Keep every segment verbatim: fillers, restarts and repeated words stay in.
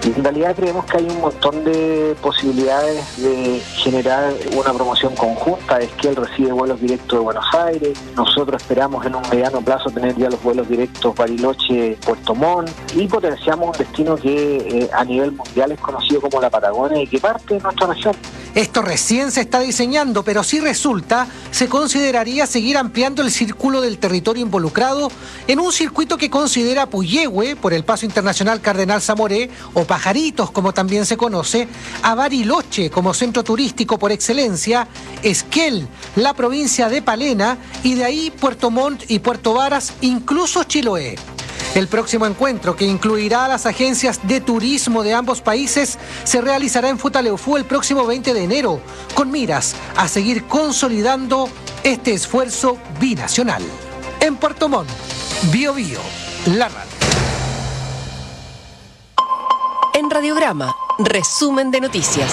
En realidad creemos que hay un montón de posibilidades de generar una promoción conjunta. Esquel recibe vuelos directos de Buenos Aires, nosotros esperamos en un mediano plazo tener ya los vuelos directos Bariloche-Puerto Montt y potenciamos un destino que eh, a nivel mundial es conocido como la Patagonia y que parte de nuestra región. Esto recién se está diseñando, pero si resulta, se consideraría seguir ampliando el círculo del territorio involucrado en un circuito que considera Puyehue, por el paso internacional Cardenal Zamoré, o Pajaritos, como también se conoce, a Bariloche como centro turístico por excelencia, Esquel, la provincia de Palena, y de ahí Puerto Montt y Puerto Varas, incluso Chiloé. El próximo encuentro, que incluirá a las agencias de turismo de ambos países, se realizará en Futaleufú el próximo veinte de enero, con miras a seguir consolidando este esfuerzo binacional. En Puerto Montt, Bio Bio, la radio. En Radiograma, resumen de noticias.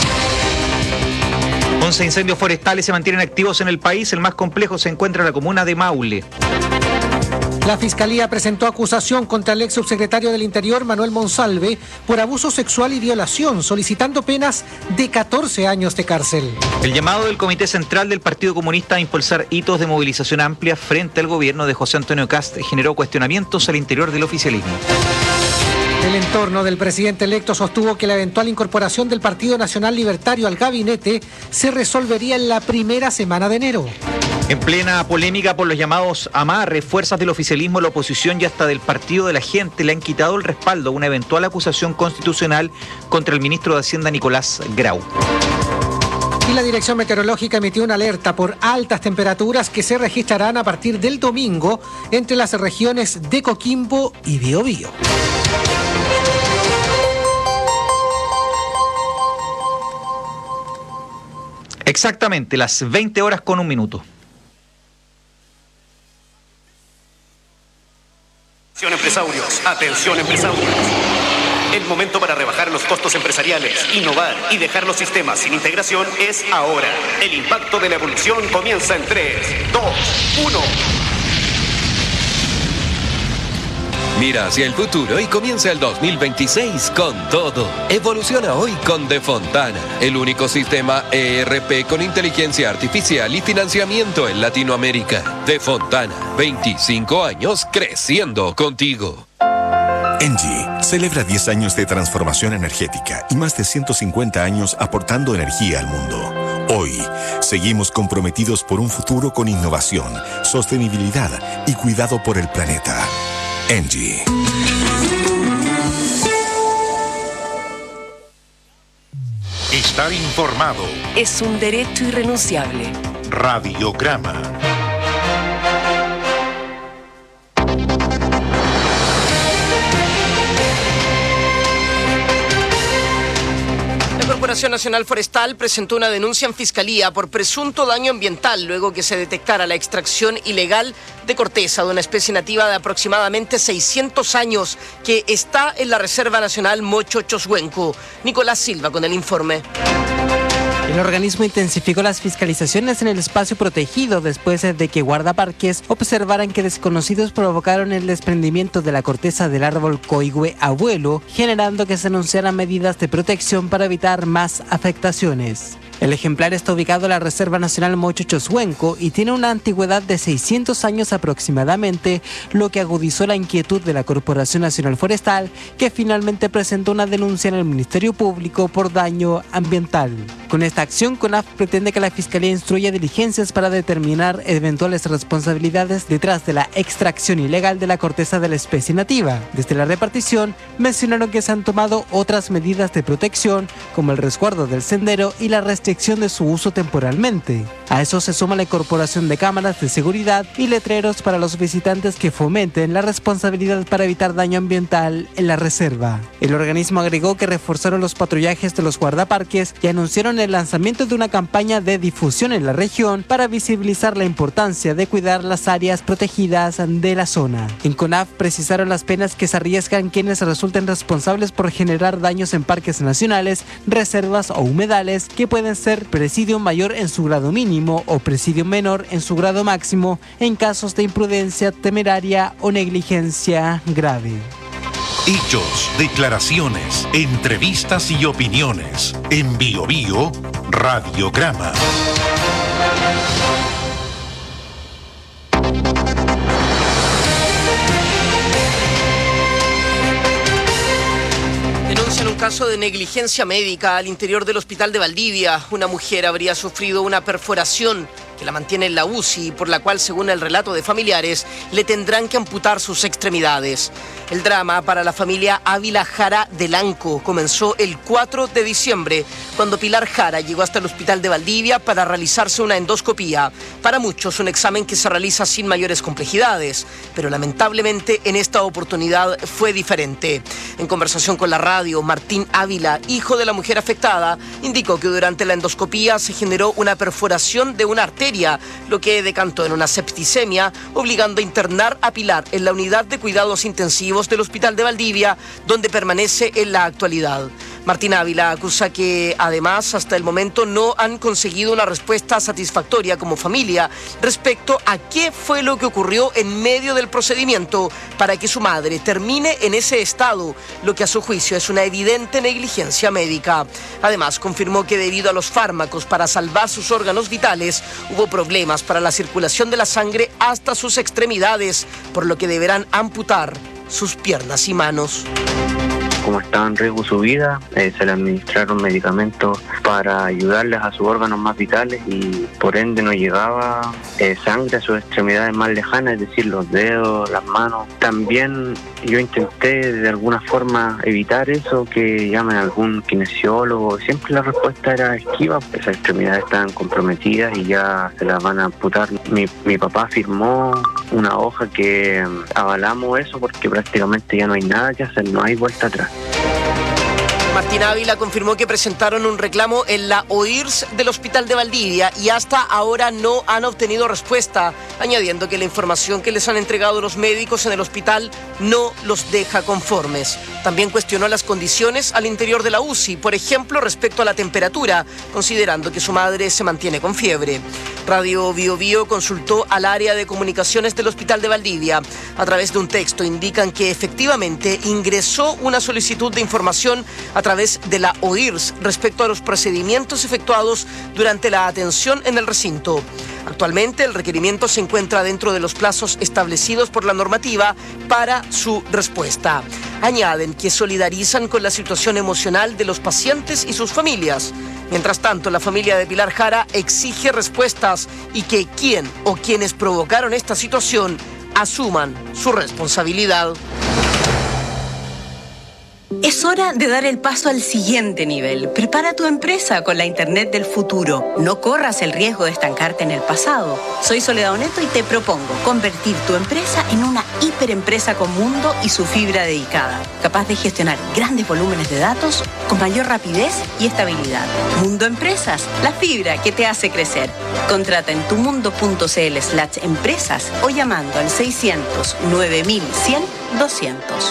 once incendios forestales se mantienen activos en el país. El más complejo se encuentra en la comuna de Maule. La Fiscalía presentó acusación contra el ex subsecretario del Interior, Manuel Monsalve, por abuso sexual y violación, solicitando penas de catorce años de cárcel. El llamado del Comité Central del Partido Comunista a impulsar hitos de movilización amplia frente al gobierno de José Antonio Kast generó cuestionamientos al interior del oficialismo. El entorno del presidente electo sostuvo que la eventual incorporación del Partido Nacional Libertario al gabinete se resolvería en la primera semana de enero. En plena polémica por los llamados amarres, fuerzas del oficialismo, la oposición y hasta del Partido de la Gente le han quitado el respaldo a una eventual acusación constitucional contra el ministro de Hacienda, Nicolás Grau. Y la Dirección Meteorológica emitió una alerta por altas temperaturas que se registrarán a partir del domingo entre las regiones de Coquimbo y Biobío. Exactamente, las veinte horas con un minuto. Atención empresarios, atención empresarios. El momento para rebajar los costos empresariales, innovar y dejar los sistemas sin integración es ahora. El impacto de la evolución comienza en tres, dos, uno. Mira hacia el futuro y comienza el dos mil veintiséis con todo. Evoluciona hoy con Defontana, el único sistema E R P con inteligencia artificial y financiamiento en Latinoamérica. Defontana, veinticinco años creciendo contigo. Engie celebra diez años de transformación energética y más de ciento cincuenta años aportando energía al mundo. Hoy, seguimos comprometidos por un futuro con innovación, sostenibilidad y cuidado por el planeta. Engie. Estar informado es un derecho irrenunciable. Radiograma. La Corporación Nacional Forestal presentó una denuncia en Fiscalía por presunto daño ambiental luego que se detectara la extracción ilegal de corteza de una especie nativa de aproximadamente seiscientos años que está en la Reserva Nacional Mocho-Choshuenco. Nicolás Silva con el informe. El organismo intensificó las fiscalizaciones en el espacio protegido después de que guardaparques observaran que desconocidos provocaron el desprendimiento de la corteza del árbol coigüe abuelo, generando que se anunciaran medidas de protección para evitar más afectaciones. El ejemplar está ubicado en la Reserva Nacional Mocho-Choshuenco y tiene una antigüedad de seiscientos años aproximadamente, lo que agudizó la inquietud de la Corporación Nacional Forestal, que finalmente presentó una denuncia en el Ministerio Público por daño ambiental. Con esta acción, CONAF pretende que la Fiscalía instruya diligencias para determinar eventuales responsabilidades detrás de la extracción ilegal de la corteza de la especie nativa. Desde la repartición, mencionaron que se han tomado otras medidas de protección, como el resguardo del sendero y la restricción de su uso temporalmente. A eso se suma la incorporación de cámaras de seguridad y letreros para los visitantes que fomenten la responsabilidad para evitar daño ambiental en la reserva. El organismo agregó que reforzaron los patrullajes de los guardaparques y anunciaron el lanzamiento de una campaña de difusión en la región para visibilizar la importancia de cuidar las áreas protegidas de la zona. En CONAF precisaron las penas que se arriesgan quienes resulten responsables por generar daños en parques nacionales, reservas o humedales, que pueden ser presidio mayor en su grado mínimo o presidio menor en su grado máximo en casos de imprudencia temeraria o negligencia grave. Hechos, declaraciones, entrevistas y opiniones. En Bio Bio, Radiograma. Denuncian un caso de negligencia médica al interior del hospital de Valdivia. Una mujer habría sufrido una perforación que la mantiene en la U C I, por la cual, según el relato de familiares, le tendrán que amputar sus extremidades. El drama para la familia Ávila Jara de Lanco comenzó el cuatro de diciembre, cuando Pilar Jara llegó hasta el hospital de Valdivia para realizarse una endoscopía. Para muchos, un examen que se realiza sin mayores complejidades, pero lamentablemente en esta oportunidad fue diferente. En conversación con la radio, Martín Ávila, hijo de la mujer afectada, indicó que durante la endoscopía se generó una perforación de una arteria, lo que decantó en una septicemia, obligando a internar a Pilar en la unidad de cuidados intensivos del hospital de Valdivia, donde permanece en la actualidad. Martín Ávila acusa que, además, hasta el momento no han conseguido una respuesta satisfactoria como familia respecto a qué fue lo que ocurrió en medio del procedimiento para que su madre termine en ese estado, lo que a su juicio es una evidente negligencia médica. Además, confirmó que debido a los fármacos para salvar sus órganos vitales, hubo problemas para la circulación de la sangre hasta sus extremidades, por lo que deberán amputar sus piernas y manos. Como estaba en riesgo su vida, eh, se le administraron medicamentos para ayudarles a sus órganos más vitales y por ende no llegaba eh, sangre a sus extremidades más lejanas, es decir, los dedos, las manos. También yo intenté de alguna forma evitar eso, que llamen a algún kinesiólogo. Siempre la respuesta era esquiva, esas extremidades estaban comprometidas y ya se las van a amputar. Mi, mi papá firmó una hoja que avalamos eso porque prácticamente ya no hay nada que hacer, no hay vuelta atrás. Martín Ávila confirmó que presentaron un reclamo en la O I R S del Hospital de Valdivia y hasta ahora no han obtenido respuesta, añadiendo que la información que les han entregado los médicos en el hospital no los deja conformes. También cuestionó las condiciones al interior de la U C I, por ejemplo, respecto a la temperatura, considerando que su madre se mantiene con fiebre. Radio Bio Bio consultó al área de comunicaciones del Hospital de Valdivia. A través de un texto indican que efectivamente ingresó una solicitud de información a través de la O I R S respecto a los procedimientos efectuados durante la atención en el recinto. Actualmente el requerimiento se encuentra dentro de los plazos establecidos por la normativa para su respuesta. Añaden que solidarizan con la situación emocional de los pacientes y sus familias. Mientras tanto, la familia de Pilar Jara exige respuestas y que quien o quienes provocaron esta situación asuman su responsabilidad. Es hora de dar el paso al siguiente nivel. Prepara tu empresa con la Internet del futuro. No corras el riesgo de estancarte en el pasado. Soy Soledad Oneto y te propongo convertir tu empresa en una hiperempresa con mundo y su fibra dedicada, capaz de gestionar grandes volúmenes de datos con mayor rapidez y estabilidad. Mundo Empresas, la fibra que te hace crecer. Contrata en tumundo.cl slash empresas o llamando al seiscientos nueve mil cien doscientos.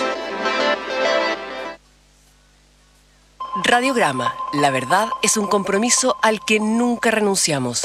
Radiograma. La verdad es un compromiso al que nunca renunciamos.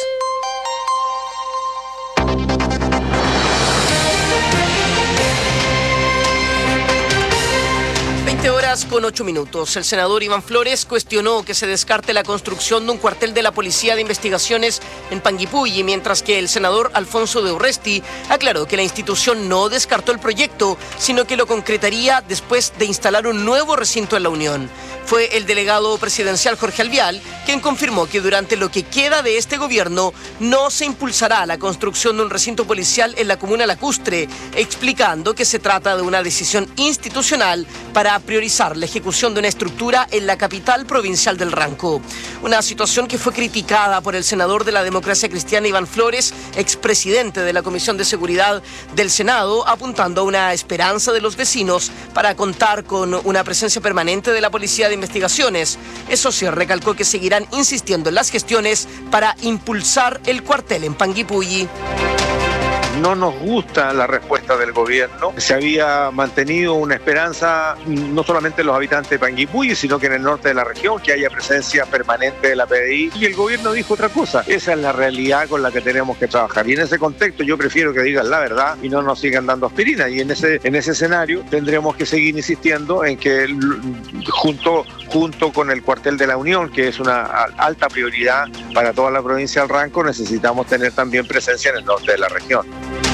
veinte horas con ocho minutos. El senador Iván Flores cuestionó que se descarte la construcción de un cuartel de la Policía de Investigaciones en Panguipulli, mientras que el senador Alfonso de Urresti aclaró que la institución no descartó el proyecto, sino que lo concretaría después de instalar un nuevo recinto en la Unión. Fue el delegado presidencial Jorge Alvial quien confirmó que durante lo que queda de este gobierno no se impulsará la construcción de un recinto policial en la comuna lacustre, explicando que se trata de una decisión institucional para priorizar la ejecución de una estructura en la capital provincial del Ranco. Una situación que fue criticada por el senador de la Democracia Cristiana Iván Flores, expresidente de la Comisión de Seguridad del Senado, apuntando a una esperanza de los vecinos para contar con una presencia permanente de la Policía de Investigaciones. Eso sí, recalcó que seguirán insistiendo en las gestiones para impulsar el cuartel en Panguipulli. No nos gusta la respuesta propuesta del gobierno. Se había mantenido una esperanza no solamente en los habitantes de Panguipulli, sino que en el norte de la región, que haya presencia permanente de la P D I, y el gobierno dijo otra cosa. Esa es la realidad con la que tenemos que trabajar, y en ese contexto yo prefiero que digan la verdad y no nos sigan dando aspirina, y en ese, en ese escenario tendremos que seguir insistiendo en que junto, junto con el cuartel de la Unión, que es una alta prioridad para toda la provincia del Ranco, necesitamos tener también presencia en el norte de la región.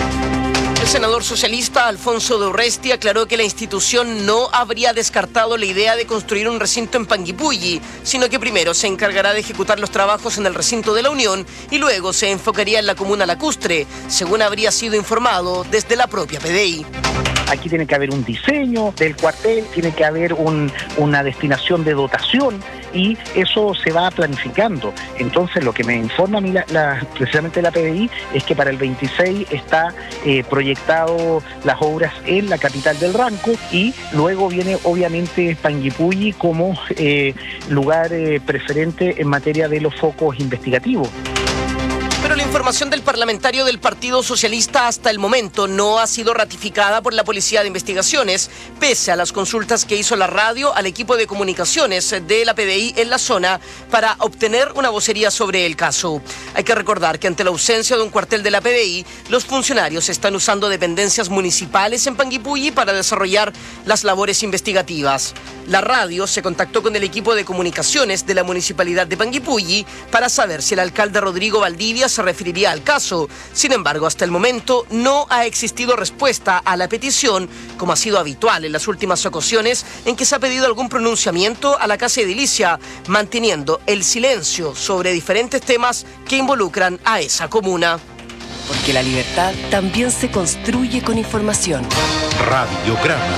El senador socialista Alfonso de Urresti aclaró que la institución no habría descartado la idea de construir un recinto en Panguipulli, sino que primero se encargará de ejecutar los trabajos en el recinto de la Unión y luego se enfocaría en la comuna lacustre, según habría sido informado desde la propia P D I. Aquí tiene que haber un diseño del cuartel, tiene que haber un, una destinación de dotación, y eso se va planificando. Entonces, lo que me informa a mí la, la, precisamente la P D I es que para el veintiséis está eh, proyectado las obras en la capital del Ranco, y luego viene obviamente Panguipulli como eh, lugar eh, preferente en materia de los focos investigativos. Pero la información del parlamentario del Partido Socialista hasta el momento no ha sido ratificada por la Policía de Investigaciones, pese a las consultas que hizo la radio al equipo de comunicaciones de la P D I en la zona para obtener una vocería sobre el caso. Hay que recordar que ante la ausencia de un cuartel de la P D I, los funcionarios están usando dependencias municipales en Panguipulli para desarrollar las labores investigativas. La radio se contactó con el equipo de comunicaciones de la Municipalidad de Panguipulli para saber si el alcalde Rodrigo Valdivia se referiría al caso. Sin embargo, hasta el momento no ha existido respuesta a la petición, como ha sido habitual en las últimas ocasiones en que se ha pedido algún pronunciamiento a la Casa Edilicia, manteniendo el silencio sobre diferentes temas que involucran a esa comuna. Porque la libertad también se construye con información. Radiograma.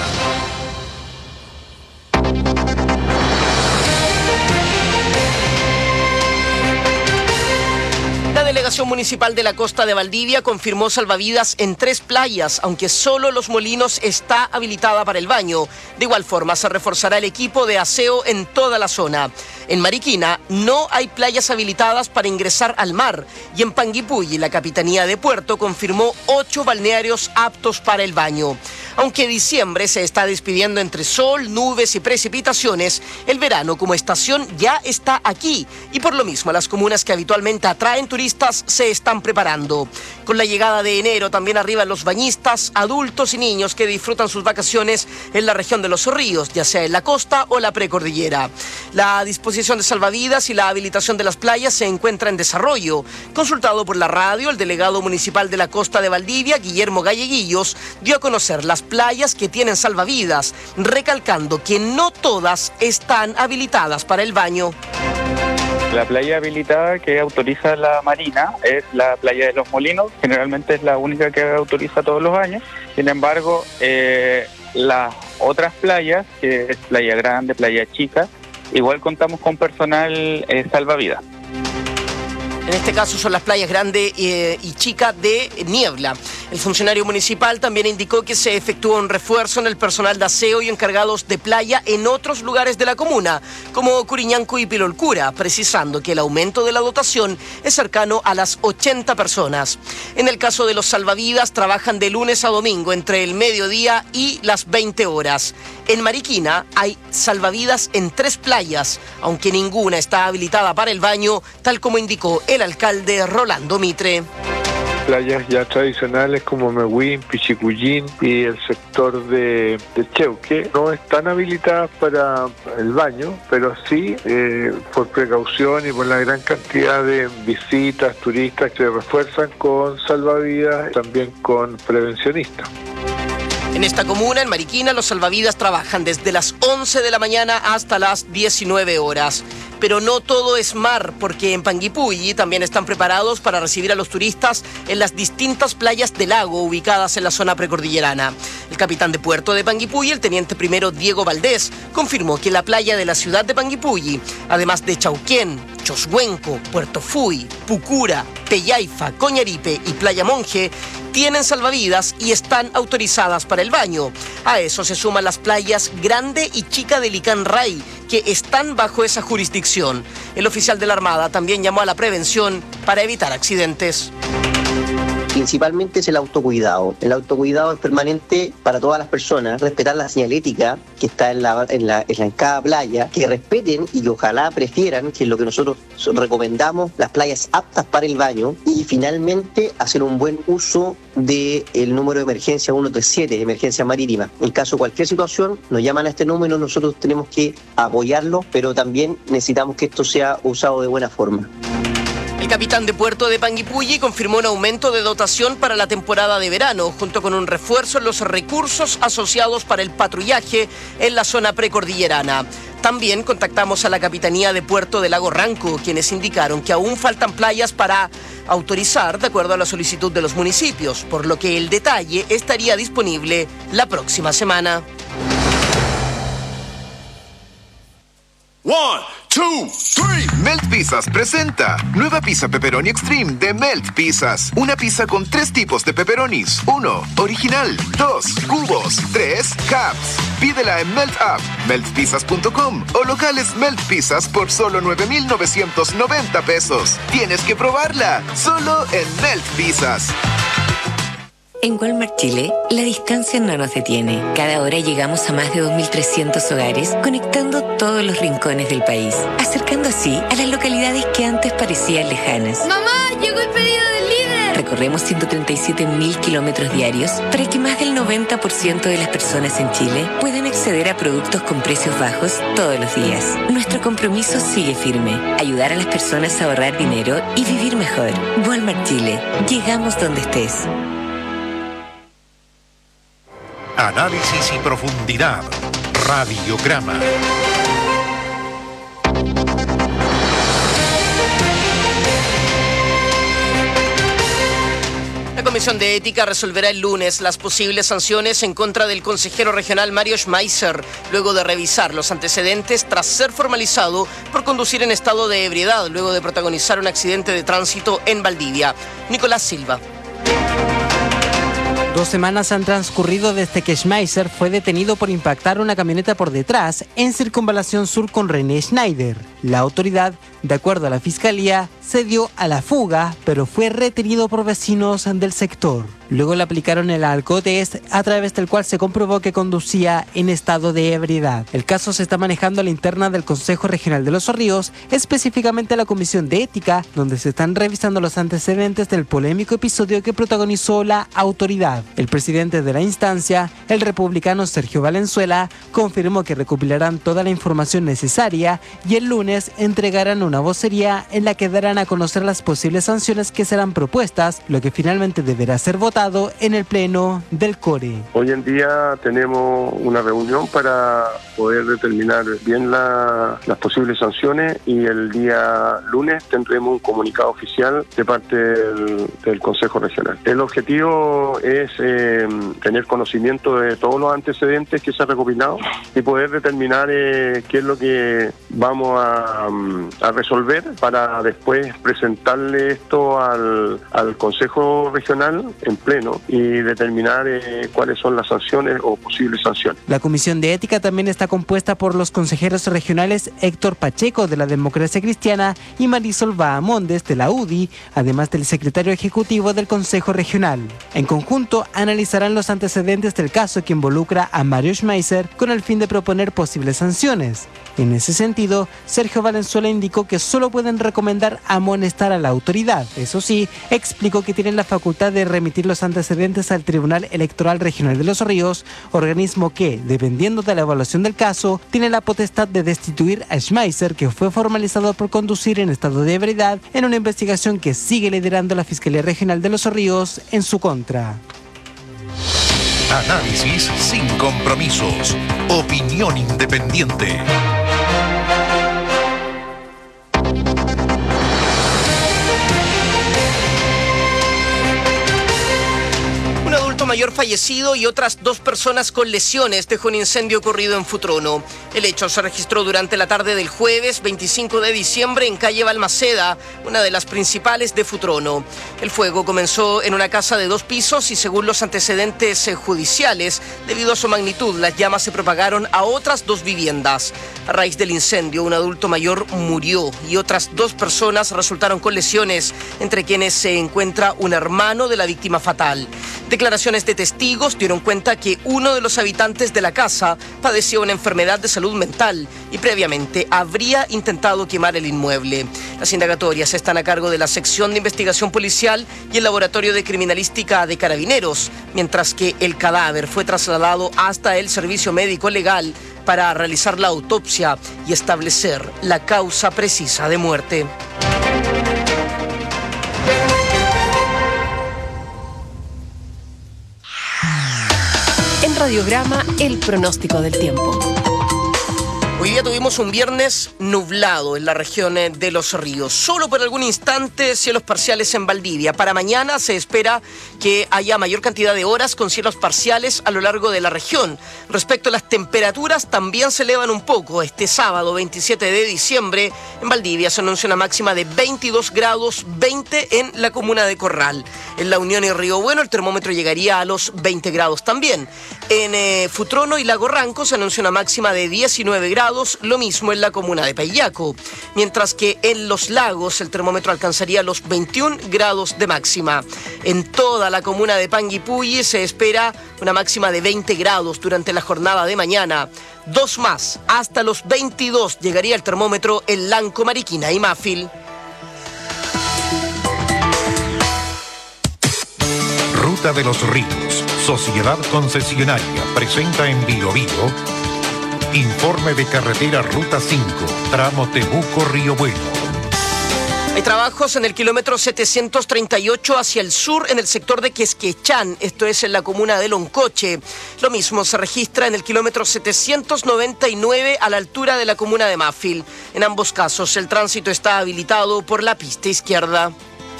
La delegación municipal de la Costa de Valdivia confirmó salvavidas en tres playas, aunque solo Los Molinos está habilitada para el baño. De igual forma, se reforzará el equipo de aseo en toda la zona. En Mariquina no hay playas habilitadas para ingresar al mar, y en Panguipulli la Capitanía de Puerto confirmó ocho balnearios aptos para el baño. Aunque diciembre se está despidiendo entre sol, nubes y precipitaciones, el verano como estación ya está aquí, y por lo mismo las comunas que habitualmente atraen turistas se están preparando. Con la llegada de enero también arriban los bañistas, adultos y niños que disfrutan sus vacaciones en la región de los ríos, ya sea en la costa o la precordillera. La disposición de salvavidas y la habilitación de las playas se encuentra en desarrollo. Consultado por la radio, el delegado municipal de la Costa de Valdivia, Guillermo Galleguillos, dio a conocer las playas que tienen salvavidas, recalcando que no todas están habilitadas para el baño. La playa habilitada que autoriza la Marina es la playa de Los Molinos, generalmente es la única que autoriza todos los años. Sin embargo, eh, las otras playas, que es Playa Grande, Playa Chica, igual contamos con personal eh, salvavidas. En este caso son las playas Grande eh, y Chica de Niebla. El funcionario municipal también indicó que se efectuó un refuerzo en el personal de aseo y encargados de playa en otros lugares de la comuna, como Curiñanco y Pilolcura, precisando que el aumento de la dotación es cercano a las ochenta personas. En el caso de los salvavidas, trabajan de lunes a domingo entre el mediodía y las veinte horas. En Mariquina hay salvavidas en tres playas, aunque ninguna está habilitada para el baño, tal como indicó el alcalde Rolando Mitre. Playas ya tradicionales como Mehuín, Pichicuyín y el sector de, de Cheuque no están habilitadas para el baño, pero sí eh, por precaución y por la gran cantidad de visitas, turistas que se refuerzan con salvavidas, también con prevencionistas. En esta comuna, en Mariquina, los salvavidas trabajan desde las once de la mañana hasta las diecinueve horas. Pero no todo es mar, porque en Panguipulli también están preparados para recibir a los turistas en las distintas playas del lago ubicadas en la zona precordillerana. El capitán de puerto de Panguipulli, el teniente primero Diego Valdés, confirmó que la playa de la ciudad de Panguipulli, además de Chauquén, Choshuenco, Puerto Fuy, Pucura, Pellaifa, Coñaripe y Playa Monje, tienen salvavidas y están autorizadas para el baño. A eso se suman las playas Grande y Chica de Licán Ray, que están bajo esa jurisdicción. El oficial de la Armada también llamó a la prevención para evitar accidentes. principalmente es el autocuidado. El autocuidado es permanente para todas las personas, respetar la señalética que está en, la, en, la, en, la, en cada playa, que respeten y que ojalá prefieran, que es lo que nosotros recomendamos, las playas aptas para el baño, y finalmente hacer un buen uso del número de emergencia ciento treinta y siete, emergencia marítima. En caso de cualquier situación, nos llaman a este número, nosotros tenemos que apoyarlo, pero también necesitamos que esto sea usado de buena forma. El capitán de puerto de Panguipulli confirmó un aumento de dotación para la temporada de verano, junto con un refuerzo en los recursos asociados para el patrullaje en la zona precordillerana. También contactamos a la Capitanía de Puerto de Lago Ranco, quienes indicaron que aún faltan playas para autorizar de acuerdo a la solicitud de los municipios, por lo que el detalle estaría disponible la próxima semana. One, two, three. Melt Pizzas presenta nueva pizza pepperoni extreme de Melt Pizzas. Una pizza con tres tipos de pepperonis. Uno, original. Dos, cubos. Tres, caps. Pídela en Melt App, melt pizzas punto com o locales Melt Pizzas por solo nueve mil novecientos noventa pesos. Tienes que probarla, solo en Melt Pizzas. En Walmart Chile, la distancia no nos detiene. Cada hora llegamos a más de dos mil trescientos hogares, conectando todos los rincones del país, acercando así a las localidades que antes parecían lejanas. ¡Mamá, llegó el pedido del líder! Recorremos ciento treinta y siete mil kilómetros diarios para que más del noventa por ciento de las personas en Chile puedan acceder a productos con precios bajos todos los días. Nuestro compromiso sigue firme: ayudar a las personas a ahorrar dinero y vivir mejor. Walmart Chile. Llegamos donde estés. Análisis y profundidad. Radiograma. La Comisión de Ética resolverá el lunes las posibles sanciones en contra del consejero regional Mario Schmeiser, luego de revisar los antecedentes tras ser formalizado por conducir en estado de ebriedad, luego de protagonizar un accidente de tránsito en Valdivia. Nicolás Silva. Dos semanas han transcurrido desde que Schmeiser fue detenido por impactar una camioneta por detrás en Circunvalación Sur con René Schneider. La autoridad, de acuerdo a la Fiscalía, se dio a la fuga, pero fue retenido por vecinos del sector. Luego le aplicaron el alcotest, a través del cual se comprobó que conducía en estado de ebriedad. El caso se está manejando a la interna del Consejo Regional de Los Ríos, específicamente a la Comisión de Ética, donde se están revisando los antecedentes del polémico episodio que protagonizó la autoridad. El presidente de la instancia, el republicano Sergio Valenzuela, confirmó que recopilarán toda la información necesaria y el lunes entregarán una vocería en la que darán a conocer las posibles sanciones que serán propuestas, lo que finalmente deberá ser votado en el pleno del CORE. Hoy en día tenemos una reunión para poder determinar bien la, las posibles sanciones y el día lunes tendremos un comunicado oficial de parte del, del Consejo Regional. El objetivo es eh, tener conocimiento de todos los antecedentes que se han recopilado y poder determinar eh, qué es lo que vamos a, a resolver para después presentarle esto al, al Consejo Regional en pleno y determinar eh, cuáles son las sanciones o posibles sanciones. La Comisión de Ética también está compuesta por los consejeros regionales Héctor Pacheco de la Democracia Cristiana y Marisol Bahamondes de la U D I, además del secretario ejecutivo del Consejo Regional. En conjunto, analizarán los antecedentes del caso que involucra a Mario Schmeiser con el fin de proponer posibles sanciones. En ese sentido, Sergio Valenzuela indicó que solo pueden recomendar amonestar a la autoridad. Eso sí, explicó que tienen la facultad de remitir los antecedentes al Tribunal Electoral Regional de Los Ríos, organismo que, dependiendo de la evaluación del caso, tiene la potestad de destituir a Schmeiser, que fue formalizado por conducir en estado de ebriedad en una investigación que sigue liderando la Fiscalía Regional de Los Ríos en su contra. Análisis sin compromisos. Opinión independiente. Un adulto mayor fallecido y otras dos personas con lesiones dejó un incendio ocurrido en Futrono. El hecho se registró durante la tarde del jueves veinticinco de diciembre en calle Balmaceda, una de las principales de Futrono. El fuego comenzó en una casa de dos pisos y según los antecedentes judiciales, debido a su magnitud, las llamas se propagaron a otras dos viviendas. A raíz del incendio, un adulto mayor murió y otras dos personas resultaron con lesiones, entre quienes se encuentra un hermano de la víctima fatal. Declaraciones de testigos dieron cuenta que uno de los habitantes de la casa padecía una enfermedad de salud mental y previamente habría intentado quemar el inmueble. Las indagatorias están a cargo de la sección de investigación policial y el laboratorio de criminalística de Carabineros, mientras que el cadáver fue trasladado hasta el servicio médico legal para realizar la autopsia y establecer la causa precisa de muerte. En Radiograma, el pronóstico del tiempo. Hoy día tuvimos un viernes nublado en la región de Los Ríos. Solo por algún instante cielos parciales en Valdivia. Para mañana se espera que haya mayor cantidad de horas con cielos parciales a lo largo de la región. Respecto a las temperaturas, también se elevan un poco. Este sábado, veintisiete de diciembre, en Valdivia se anuncia una máxima de veintidós grados, veinte en la comuna de Corral. En La Unión y Río Bueno el termómetro llegaría a los veinte grados también. En eh, Futrono y Lago Ranco se anuncia una máxima de diecinueve grados. Lo mismo en la comuna de Payaco, mientras que en Los Lagos el termómetro alcanzaría los veintiún grados de máxima. En toda la comuna de Panguipulli se espera una máxima de veinte grados durante la jornada de mañana. Dos más, hasta los veintidós llegaría el termómetro en Lanco, Mariquina y Mafil. Ruta de los Ríos, Sociedad Concesionaria, presenta en Bio Bio informe de carretera Ruta cinco, tramo Temuco-Río Bueno. Hay trabajos en el kilómetro setecientos treinta y ocho hacia el sur en el sector de Quesquechán, esto es en la comuna de Loncoche. Lo mismo se registra en el kilómetro setecientos noventa y nueve a la altura de la comuna de Mafil. En ambos casos el tránsito está habilitado por la pista izquierda.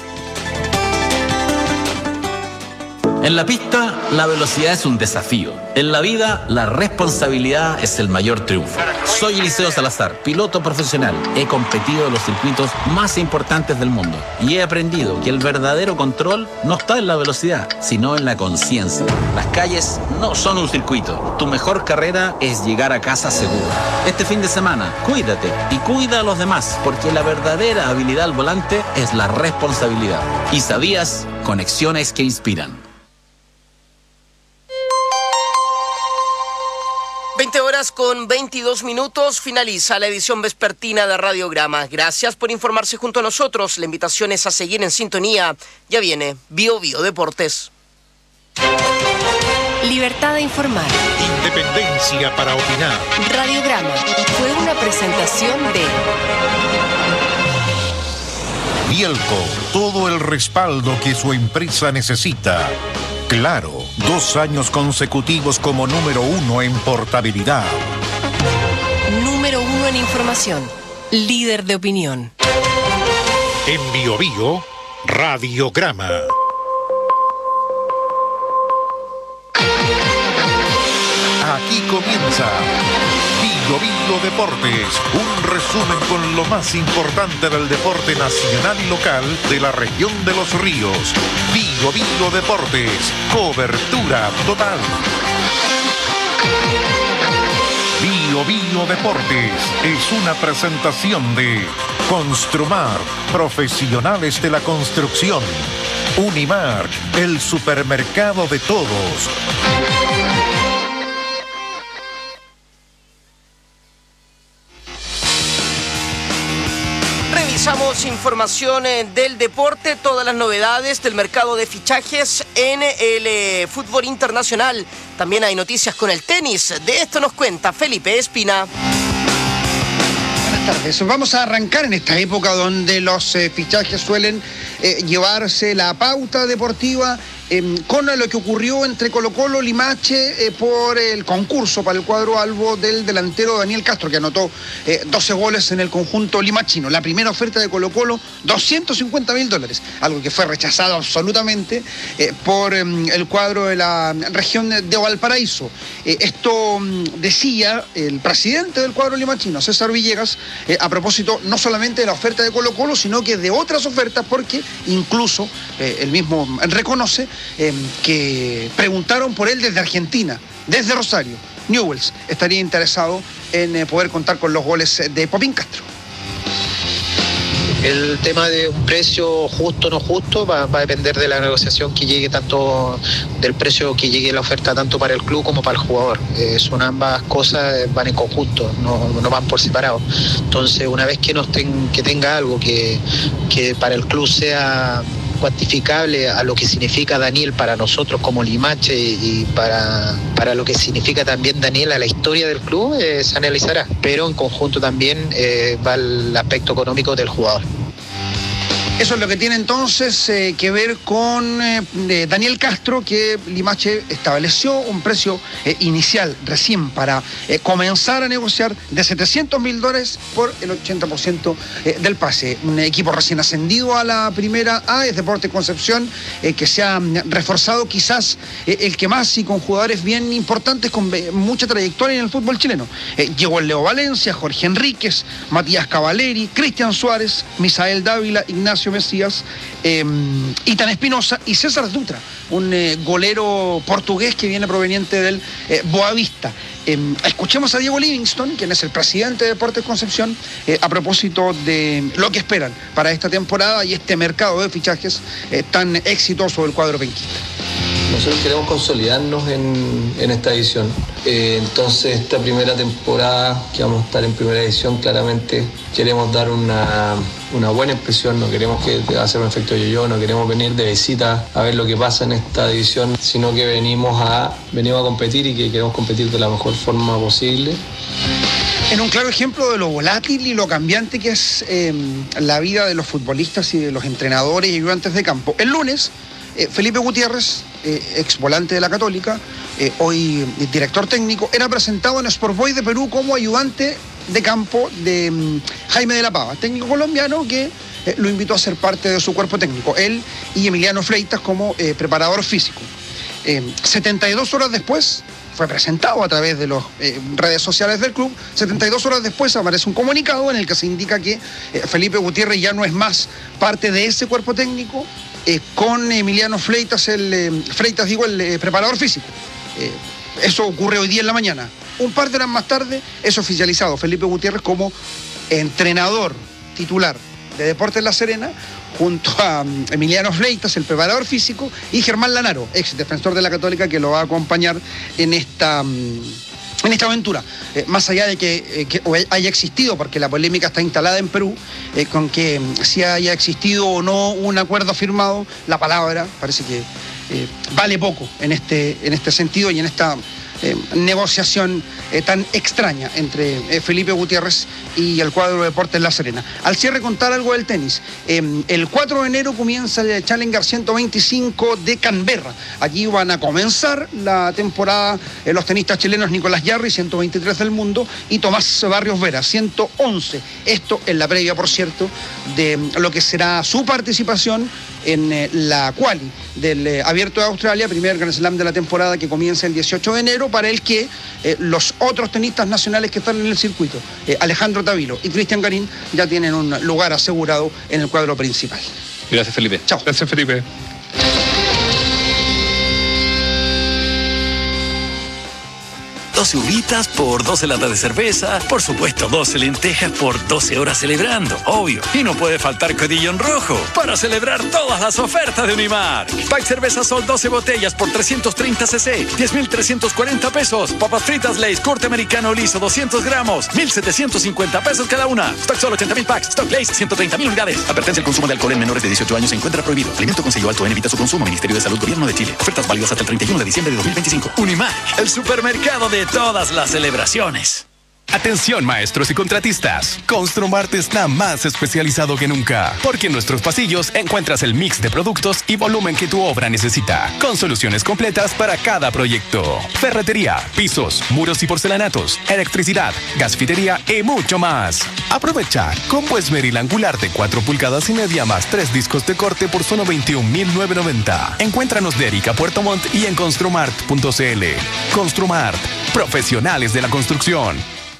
En la pista, la velocidad es un desafío. En la vida, la responsabilidad es el mayor triunfo. Soy Eliseo Salazar, piloto profesional. He competido en los circuitos más importantes del mundo y he aprendido que el verdadero control no está en la velocidad, sino en la conciencia. Las calles no son un circuito. Tu mejor carrera es llegar a casa seguro. Este fin de semana, cuídate y cuida a los demás, porque la verdadera habilidad al volante es la responsabilidad. ¿Y sabías? Conexiones que inspiran. veinte horas con veintidós minutos, finaliza la edición vespertina de Radiograma. Gracias por informarse junto a nosotros. La invitación es a seguir en sintonía. Ya viene Bio Bio Deportes. Libertad de informar. Independencia para opinar. Radiograma fue una presentación de Bielco, todo el respaldo que su empresa necesita. Claro, dos años consecutivos como número uno en portabilidad. Número uno en información. Líder de opinión. En Bio Bio, Radiograma. Aquí comienza Bio Bio Deportes, un resumen con lo más importante del deporte nacional y local de la región de Los Ríos. Bio Bio Deportes, cobertura total. Bio Bio Deportes es una presentación de Construmar, profesionales de la construcción. Unimark, el supermercado de todos. Revisamos información del deporte, todas las novedades del mercado de fichajes en el eh, fútbol internacional. También hay noticias con el tenis. De esto nos cuenta Felipe Espina. Buenas tardes. Vamos a arrancar en esta época donde los eh, fichajes suelen eh, llevarse la pauta deportiva eh, con lo que ocurrió entre Colo-Colo y Limache eh, por el concurso para el cuadro albo del delantero Daniel Castro, que anotó eh, doce goles en el conjunto limachino. La primera oferta de Colo-Colo, doscientos cincuenta mil dólares, algo que fue rechazado absolutamente eh, por eh, el cuadro de la región de Valparaíso. Eh, esto mm, decía el presidente del cuadro limachino, César Villegas, eh, a propósito no solamente de la oferta de Colo-Colo, sino que de otras ofertas, porque incluso eh, él mismo reconoce eh, que preguntaron por él desde Argentina, desde Rosario. Newell's estaría interesado en eh, poder contar con los goles de Popín Castro. El tema de un precio justo o no justo va, va a depender de la negociación que llegue, tanto del precio que llegue la oferta tanto para el club como para el jugador. Eh, son ambas cosas, van en conjunto, no, no van por separado. Entonces, una vez que, nos ten, que tenga algo que, que para el club sea cuantificable a lo que significa Daniel para nosotros como Limache y para, para lo que significa también Daniel a la historia del club, eh, se analizará. Pero en conjunto también eh, va el aspecto económico del jugador. Eso es lo que tiene entonces eh, que ver con eh, Daniel Castro, que Limache estableció un precio eh, inicial recién para eh, comenzar a negociar de setecientos mil dólares por el ochenta por ciento eh, del pase. Un equipo recién ascendido a la primera A es Deportes Concepción, eh, que se ha reforzado quizás eh, el que más, y con jugadores bien importantes con mucha trayectoria en el fútbol chileno. Eh, llegó el Leo Valencia, Jorge Enríquez, Matías Cavaleri, Cristian Suárez, Misael Dávila, Ignacio Mesías, eh, Itan Espinosa y César Dutra, un eh, golero portugués que viene proveniente del eh, Boavista. Eh, escuchemos a Diego Livingston, quien es el presidente de Deportes Concepción, eh, a propósito de lo que esperan para esta temporada y este mercado de fichajes eh, tan exitoso del cuadro penquista. Nosotros queremos consolidarnos en, en esta edición. Eh, entonces, esta primera temporada que vamos a estar en primera edición, claramente queremos dar una, una buena impresión. No queremos que hacer un efecto yo-yo, no queremos venir de visita a ver lo que pasa en esta división, sino que venimos a, venimos a competir y que queremos competir de la mejor forma posible. En un claro ejemplo de lo volátil y lo cambiante que es eh, la vida de los futbolistas y de los entrenadores y ayudantes de campo. El lunes, eh, Felipe Gutiérrez, eh, ex volante de la Católica, eh, hoy director técnico, era presentado en Sport Boys de Perú como ayudante de campo de um, Jaime de la Pava, técnico colombiano que eh, lo invitó a ser parte de su cuerpo técnico, él y Emiliano Fleitas como eh, preparador físico. Eh, setenta y dos horas después fue presentado a través de las eh, redes sociales del club. setenta y dos horas después aparece un comunicado en el que se indica que eh, Felipe Gutiérrez ya no es más parte de ese cuerpo técnico, eh, con Emiliano Fleitas, el, eh, Freitas, digo, el eh, preparador físico. Eh, eso ocurre hoy día en la mañana. Un par de horas más tarde es oficializado Felipe Gutiérrez como entrenador titular de Deportes La Serena, junto a um, Emiliano Fleitas, el preparador físico, y Germán Lanaro, ex defensor de la Católica, que lo va a acompañar en esta, um, en esta aventura. Eh, más allá de que, eh, que haya existido, porque la polémica está instalada en Perú, eh, con que um, si haya existido o no un acuerdo firmado, la palabra parece que eh, vale poco en este, en este sentido y en esta Eh, negociación eh, tan extraña entre eh, Felipe Gutiérrez y el cuadro de Deportes La Serena. Al cierre, contar algo del tenis. Eh, el cuatro de enero comienza el Challenger ciento veinticinco de Canberra. Allí van a comenzar la temporada eh, los tenistas chilenos Nicolás Yarri, ciento veintitrés del mundo, y Tomás Barrios Vera, ciento once. Esto en la previa, por cierto, de lo que será su participación en eh, la quali del eh, Abierto de Australia, primer Grand Slam de la temporada, que comienza el dieciocho de enero, para el que eh, los otros tenistas nacionales que están en el circuito, eh, Alejandro Tavilo y Cristian Garín, ya tienen un lugar asegurado en el cuadro principal. Gracias, Felipe. Chao. Gracias, Felipe. doce uvitas por doce latas de cerveza, por supuesto doce lentejas por doce horas celebrando, obvio. Y no puede faltar codillón rojo para celebrar todas las ofertas de Unimark. Pack Cerveza Sol doce botellas por trescientos treinta centilitros, diez mil trescientos cuarenta pesos. Papas fritas Lay's corte americano liso doscientos gramos, mil setecientos cincuenta pesos cada una. Stock Sol ochenta mil packs, Stock Lay's ciento treinta mil unidades. Advertencia: el consumo de alcohol en menores de dieciocho años se encuentra prohibido. Alimento con sello alto en, evita su consumo. Ministerio de Salud, Gobierno de Chile. Ofertas válidas hasta el treinta y uno de diciembre de dos mil veinticinco. Unimark, el supermercado de todas las celebraciones. Atención maestros y contratistas, Construmart está más especializado que nunca, porque en nuestros pasillos encuentras el mix de productos y volumen que tu obra necesita, con soluciones completas para cada proyecto. Ferretería, pisos, muros y porcelanatos, electricidad, gasfitería y mucho más. Aprovecha combo esmeril angular de cuatro pulgadas y media más tres discos de corte por solo veintiún mil novecientos noventa. Encuéntranos de Erika Puerto Montt y en construmart punto c l. Construmart, profesionales de la construcción.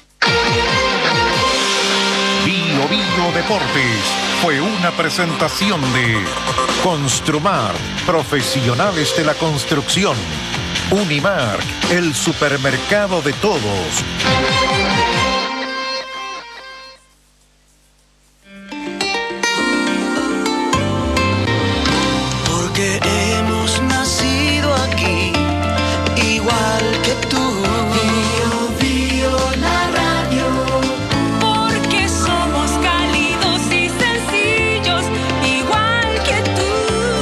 Bio Bio Deportes fue una presentación de Construmar, profesionales de la construcción. Unimark, el supermercado de todos. Porque hemos nacido aquí, igual que tú. Bio, Bio, la radio. Porque somos cálidos y sencillos, igual que tú.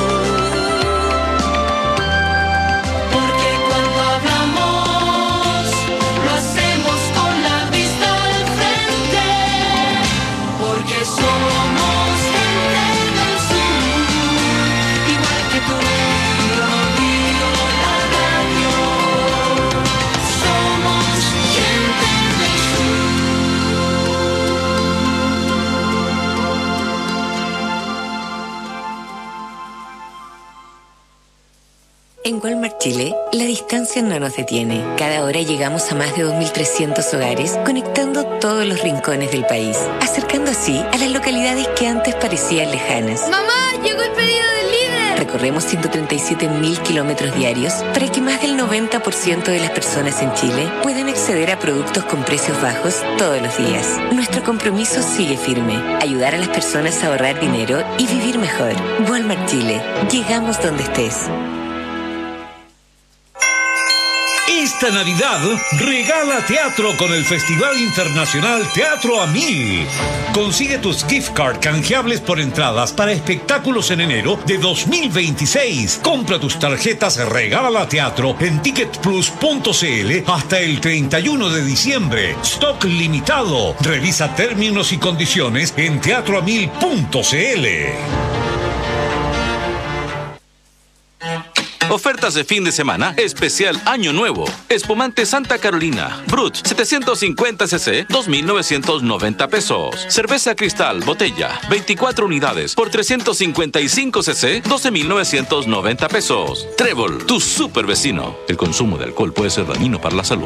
Porque cuando hablamos, lo hacemos con la vista al frente. Porque somos gente del sur, igual que tú. Bio, Bio, la radio. Somos gente del sur. En Walmart Chile, la distancia no nos detiene. Cada hora llegamos a más de dos mil trescientos hogares, conectando todos los rincones del país, acercando así a las localidades que antes parecían lejanas. ¡Mamá! ¡Llegó el pedido del líder! Recorremos ciento treinta y siete mil kilómetros diarios para que más del noventa por ciento de las personas en Chile puedan acceder a productos con precios bajos todos los días. Nuestro compromiso sigue firme: ayudar a las personas a ahorrar dinero y vivir mejor. Walmart Chile. Llegamos donde estés. Esta Navidad regala teatro con el Festival Internacional Teatro a Mil. Consigue tus gift card canjeables por entradas para espectáculos en enero de dos mil veintiséis. Compra tus tarjetas Regala Teatro en ticket plus punto c l hasta el treinta y uno de diciembre. Stock limitado. Revisa términos y condiciones en teatro a mil punto c l. Ofertas de fin de semana, especial Año Nuevo. Espumante Santa Carolina, Brut, setecientos cincuenta centilitros, dos mil novecientos noventa pesos. Cerveza Cristal, botella, veinticuatro unidades por trescientos cincuenta y cinco centilitros, doce mil novecientos noventa pesos. Trébol, tu super vecino. El consumo de alcohol puede ser dañino para la salud.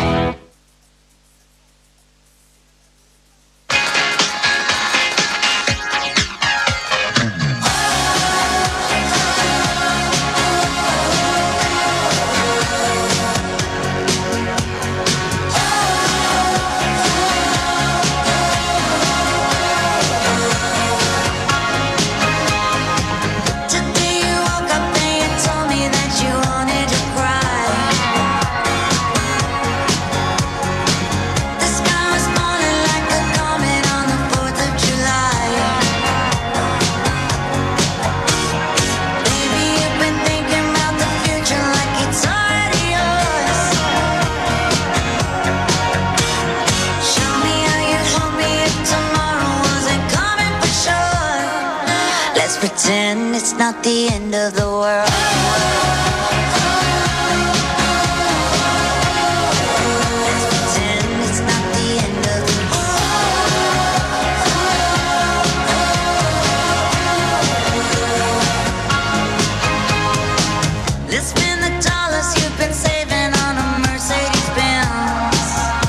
Pretend it's not the end of the world. Let's pretend it's not the end of the world. Let's spend the dollars you've been saving on a Mercedes Benz.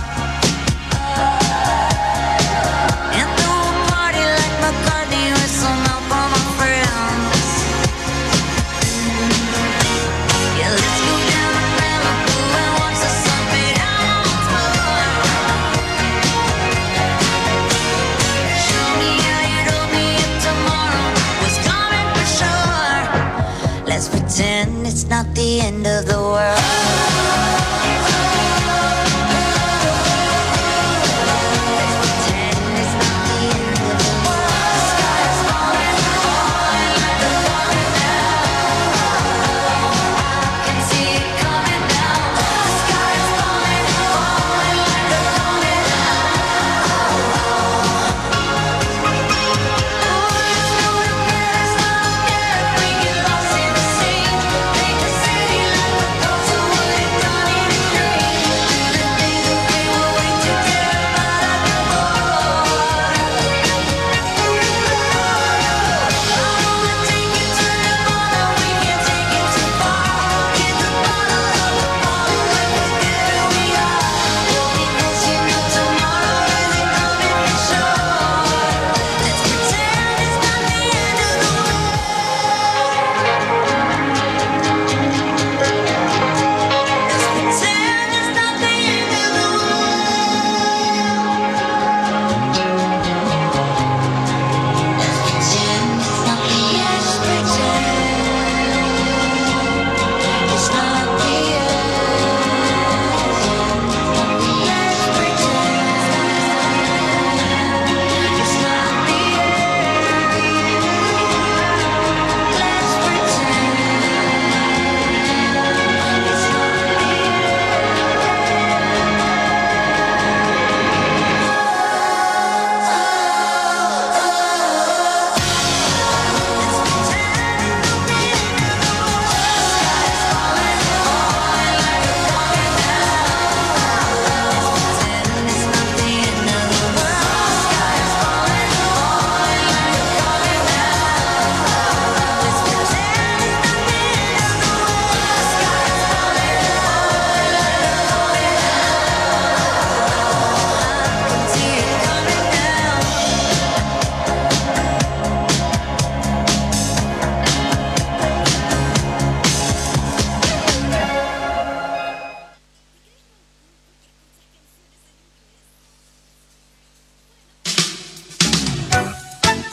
And throw a party like McCartney with some help from my friends. Yeah, let's go down to Malibu and watch the sun fade out once more. Show me how you told me if tomorrow was coming for sure. Let's pretend it's not the end of the world.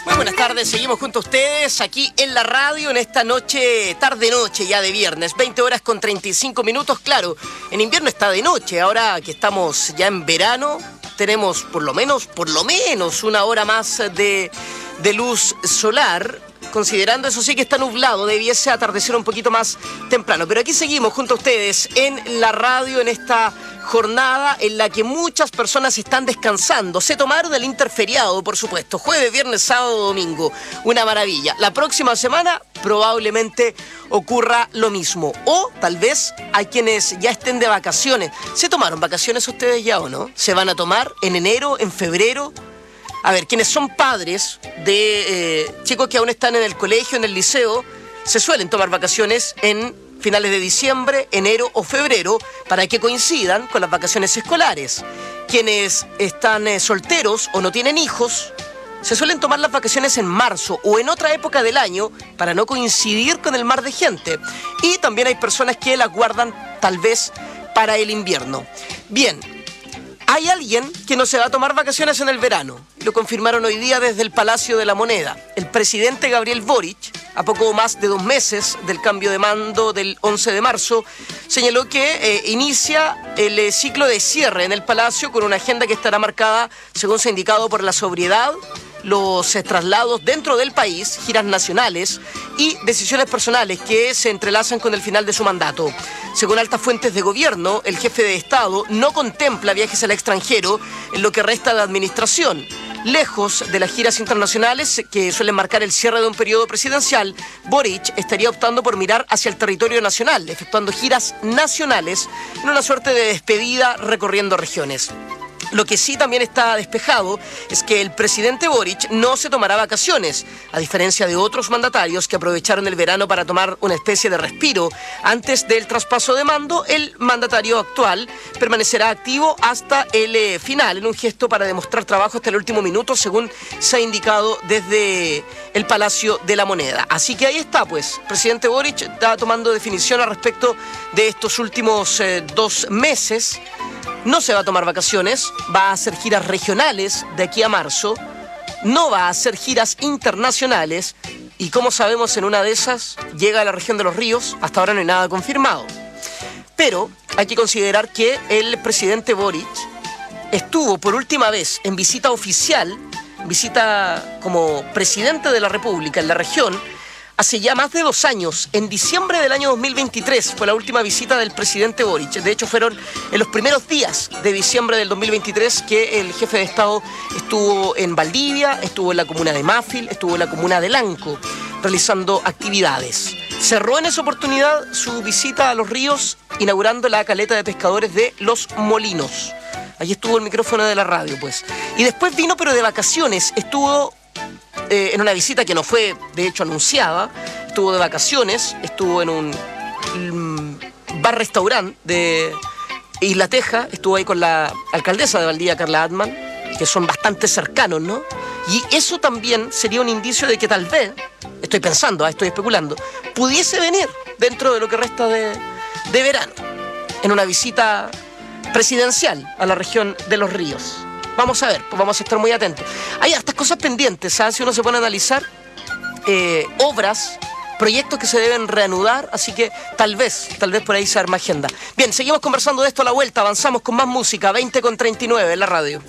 Muy buenas tardes, seguimos junto a ustedes aquí en la radio en esta noche, tarde-noche ya de viernes, veinte horas con treinta y cinco minutos. Claro, en invierno está de noche, ahora que estamos ya en verano, tenemos por lo menos, por lo menos una hora más de, de luz solar. Considerando eso sí que está nublado, debiese atardecer un poquito más temprano. Pero aquí seguimos junto a ustedes en la radio en esta jornada en la que muchas personas están descansando. Se tomaron el interferiado, por supuesto. Jueves, viernes, sábado, domingo. Una maravilla. La próxima semana probablemente ocurra lo mismo. O tal vez hay quienes ya estén de vacaciones. ¿Se tomaron vacaciones ustedes ya o no? ¿Se van a tomar en enero, en febrero? A ver, quienes son padres de eh, chicos que aún están en el colegio, en el liceo, se suelen tomar vacaciones en finales de diciembre, enero o febrero para que coincidan con las vacaciones escolares. Quienes están eh, solteros o no tienen hijos, se suelen tomar las vacaciones en marzo o en otra época del año para no coincidir con el mar de gente. Y también hay personas que las guardan tal vez para el invierno. Bien. Hay alguien que no se va a tomar vacaciones en el verano. Lo confirmaron hoy día desde el Palacio de la Moneda. El presidente Gabriel Boric, a poco más de dos meses del cambio de mando del once de marzo, señaló que eh, inicia el eh, ciclo de cierre en el Palacio con una agenda que estará marcada, según se ha indicado, por la sobriedad, los eh, traslados dentro del país, giras nacionales y decisiones personales que se entrelazan con el final de su mandato. Según altas fuentes de gobierno, el jefe de Estado no contempla viajes al extranjero en lo que resta de administración. Lejos de las giras internacionales que suelen marcar el cierre de un periodo presidencial, Boric estaría optando por mirar hacia el territorio nacional, efectuando giras nacionales en una suerte de despedida recorriendo regiones. Lo que sí también está despejado es que el presidente Boric no se tomará vacaciones, a diferencia de otros mandatarios que aprovecharon el verano para tomar una especie de respiro. Antes del traspaso de mando, el mandatario actual permanecerá activo hasta el eh, final, en un gesto para demostrar trabajo hasta el último minuto, según se ha indicado desde el Palacio de la Moneda. Así que ahí está, pues, el presidente Boric está tomando definición al respecto de estos últimos eh, dos meses. No se va a tomar vacaciones, va a hacer giras regionales de aquí a marzo, no va a hacer giras internacionales y, como sabemos, en una de esas llega a la región de Los Ríos. Hasta ahora no hay nada confirmado. Pero hay que considerar que el presidente Boric estuvo por última vez en visita oficial, visita como presidente de la República en la región, hace ya más de dos años, en diciembre del año dos mil veintitrés, fue la última visita del presidente Boric. De hecho, fueron en los primeros días de diciembre del dos mil veintitrés que el jefe de Estado estuvo en Valdivia, estuvo en la comuna de Mafil, estuvo en la comuna de Lanco, realizando actividades. Cerró en esa oportunidad su visita a Los Ríos, inaugurando la caleta de pescadores de Los Molinos. Allí estuvo el micrófono de la radio, pues. Y después vino, pero de vacaciones, estuvo... Eh, en una visita que no fue, de hecho, anunciada. Estuvo de vacaciones, estuvo en un um, bar-restaurante de Isla Teja, estuvo ahí con la alcaldesa de Valdivia, Carla Atman, que son bastante cercanos, ¿no? Y eso también sería un indicio de que tal vez, estoy pensando, ah, estoy especulando, pudiese venir dentro de lo que resta de, de verano, en una visita presidencial a la región de Los Ríos. Vamos a ver, pues vamos a estar muy atentos. Hay estas cosas pendientes, ¿sabes? Si uno se pone a analizar eh, obras, proyectos que se deben reanudar, así que tal vez, tal vez por ahí se arma agenda. Bien, seguimos conversando de esto a la vuelta, avanzamos con más música, veinte con treinta y nueve en la radio.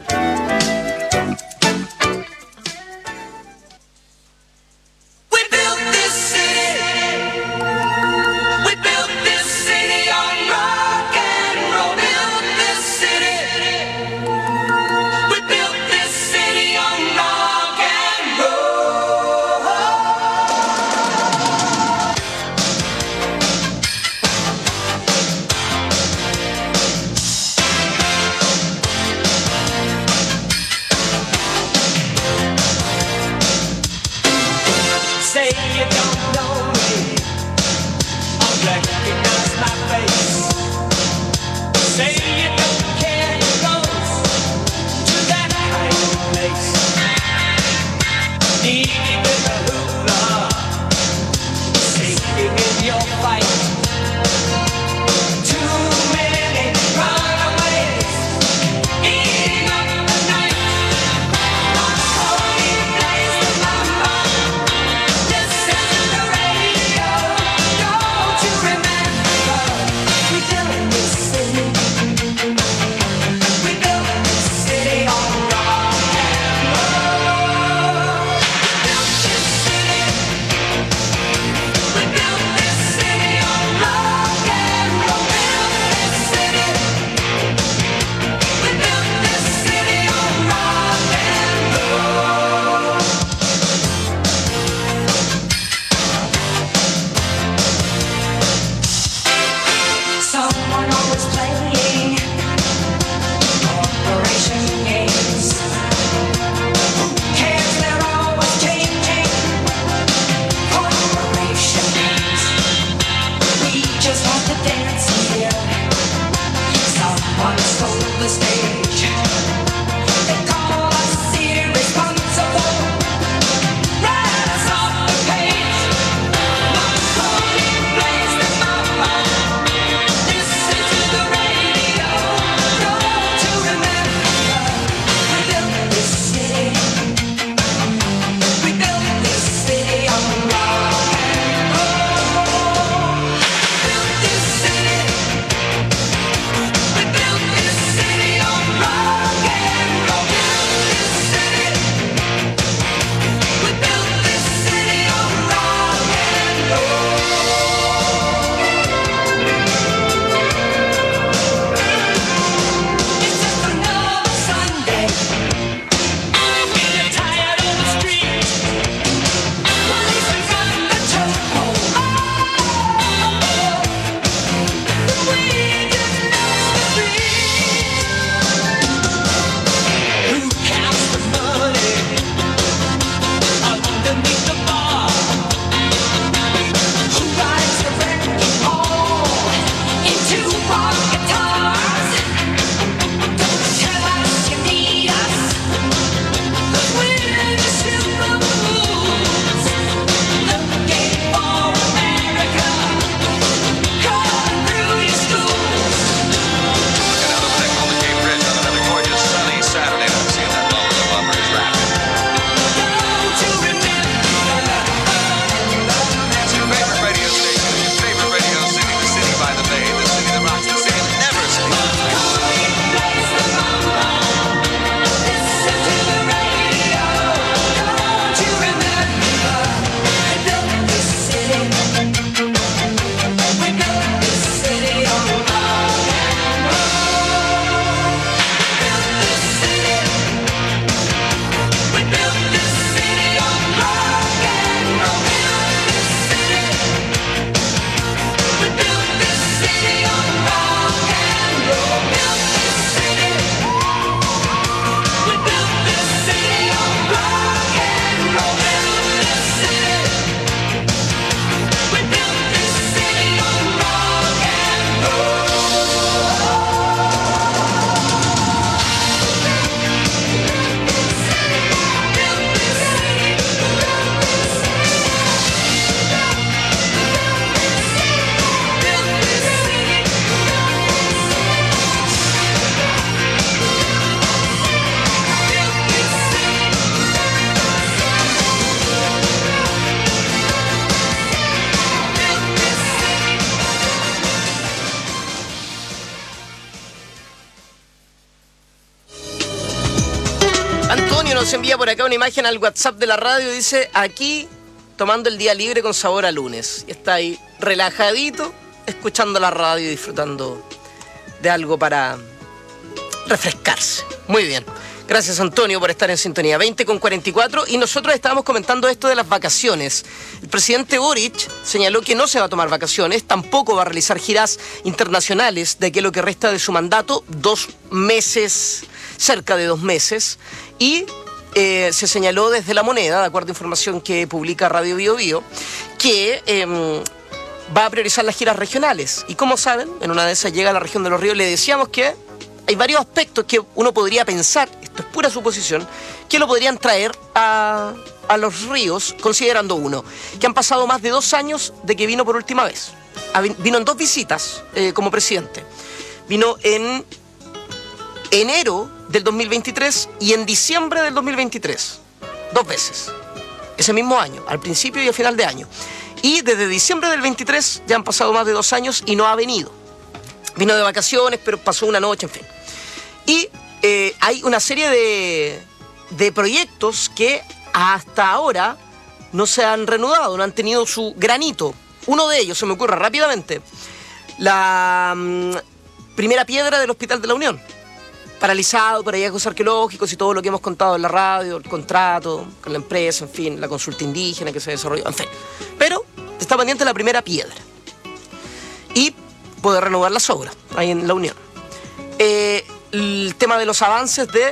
envía por acá una imagen al WhatsApp de la radio. Dice, aquí tomando el día libre con sabor a lunes. Y está ahí relajadito, escuchando la radio y disfrutando de algo para refrescarse. Muy bien. Gracias, Antonio, por estar en sintonía. veinte con cuarenta y cuatro, y nosotros estábamos comentando esto de las vacaciones. El presidente Boric señaló que no se va a tomar vacaciones, tampoco va a realizar giras internacionales de aquí a lo que resta de su mandato, dos meses, cerca de dos meses, y eh, se señaló desde La Moneda, de acuerdo a información que publica Radio Bio Bio, que eh, va a priorizar las giras regionales. Y como saben, en una de esas llega a la región de Los Ríos. Le decíamos que hay varios aspectos que uno podría pensar, esto es pura suposición, que lo podrían traer a, a Los Ríos, considerando uno, que han pasado más de dos años de que vino por última vez. Vino en dos visitas eh, como presidente. Vino en enero del dos mil veintitrés y en diciembre del dos mil veintitrés. Dos veces. Ese mismo año, al principio y al final de año. Y desde diciembre del veintitrés ya han pasado más de dos años y no ha venido. Vino de vacaciones, pero pasó una noche, en fin. Y eh, hay una serie de, de proyectos que hasta ahora no se han reanudado, no han tenido su granito. Uno de ellos, se me ocurre rápidamente, la um, primera piedra del Hospital de la Unión. Paralizado por hallazgos arqueológicos y todo lo que hemos contado en la radio, el contrato con la empresa, en fin, la consulta indígena que se desarrolló, en fin. Pero está pendiente la primera piedra. Y poder renovar las obras ahí en la Unión. Eh, el tema de los avances de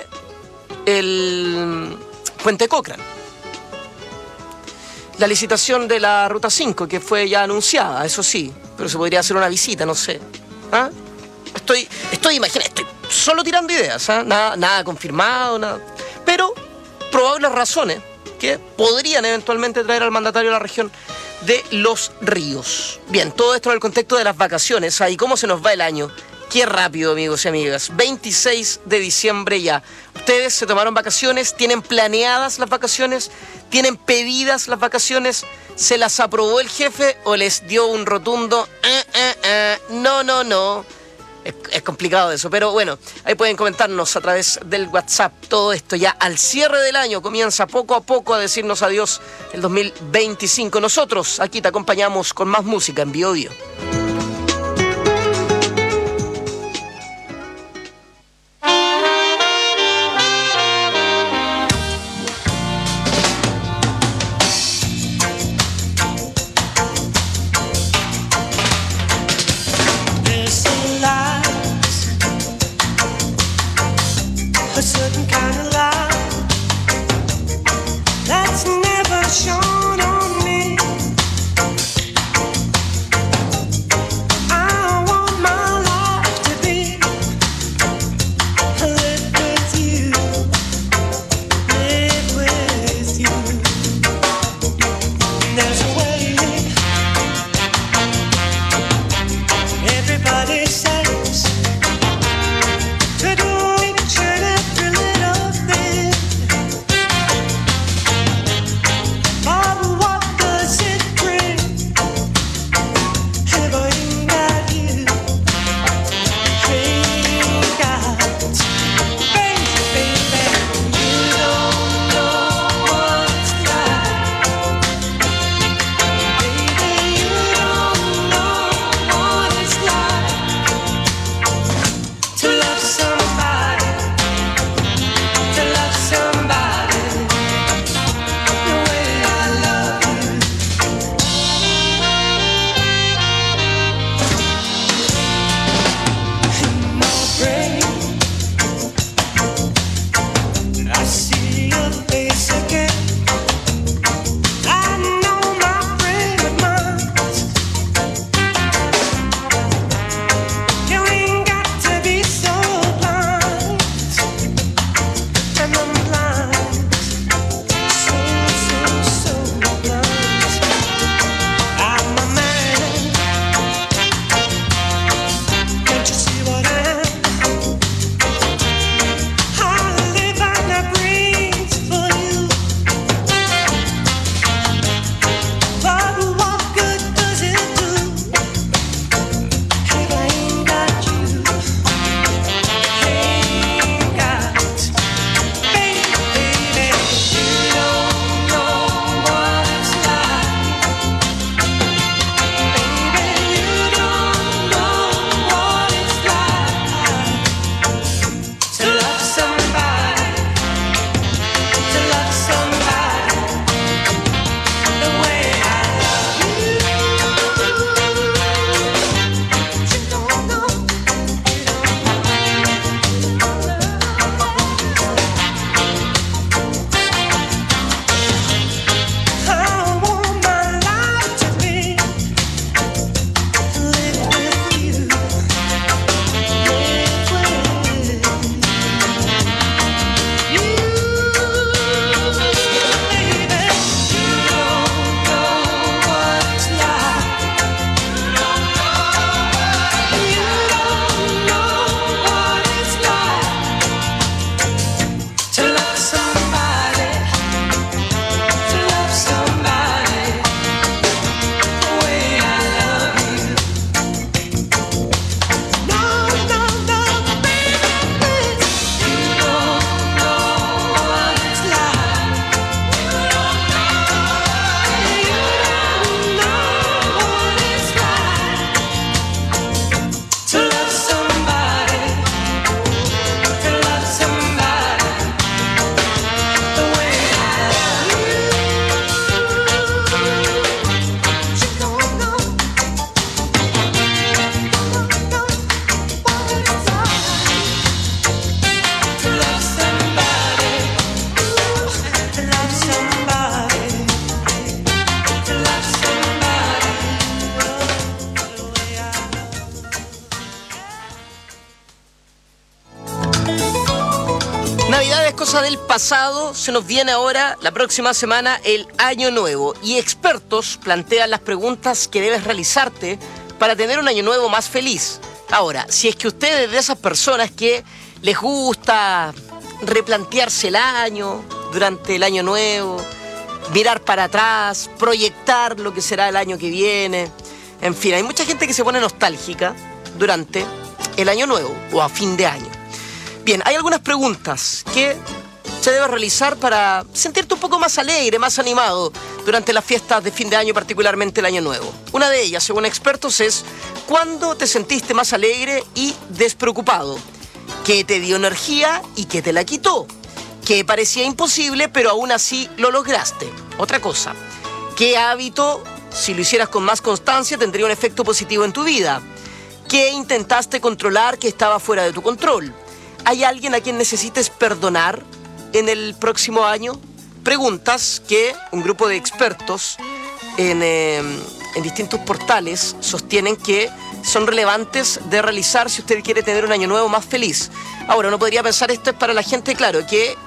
el Puente Cochrane. La licitación de la Ruta cinco, que fue ya anunciada, eso sí, pero se podría hacer una visita, no sé. ¿Ah? Estoy, estoy imaginando, estoy solo tirando ideas, ¿ah? nada, nada confirmado, nada. Pero probables razones que podrían eventualmente traer al mandatario a la región de Los Ríos. Bien, todo esto en el contexto de las vacaciones. ¿Y cómo se nos va el año? Qué rápido, amigos y amigas. veintiséis de diciembre ya. ¿Ustedes se tomaron vacaciones? ¿Tienen planeadas las vacaciones? ¿Tienen pedidas las vacaciones? ¿Se las aprobó el jefe o les dio un rotundo eh, eh, eh, no, no, no? Es, es complicado eso, pero bueno, ahí pueden comentarnos a través del WhatsApp. Todo esto ya al cierre del año comienza poco a poco a decirnos adiós el dos mil veinticinco. Nosotros aquí te acompañamos con más música en Bio Bio. A certain kind of light that's never shone on me. Cosa del pasado, se nos viene ahora, la próxima semana, el Año Nuevo. Y expertos plantean las preguntas que debes realizarte para tener un Año Nuevo más feliz. Ahora, si es que usted es de esas personas que les gusta replantearse el año durante el Año Nuevo, mirar para atrás, proyectar lo que será el año que viene. En fin, hay mucha gente que se pone nostálgica durante el Año Nuevo o a fin de año. Bien, hay algunas preguntas que se debe realizar para sentirte un poco más alegre, más animado durante las fiestas de fin de año, particularmente el Año Nuevo. Una de ellas, según expertos, es ¿cuándo te sentiste más alegre y despreocupado? ¿Qué te dio energía y qué te la quitó? ¿Qué parecía imposible, pero aún así lo lograste? Otra cosa, ¿qué hábito, si lo hicieras con más constancia, tendría un efecto positivo en tu vida? ¿Qué intentaste controlar que estaba fuera de tu control? ¿Hay alguien a quien necesites perdonar en el próximo año? Preguntas que un grupo de expertos en, eh, en distintos portales sostienen que son relevantes de realizar si usted quiere tener un año nuevo más feliz. Ahora, uno podría pensar esto es para la gente, claro, que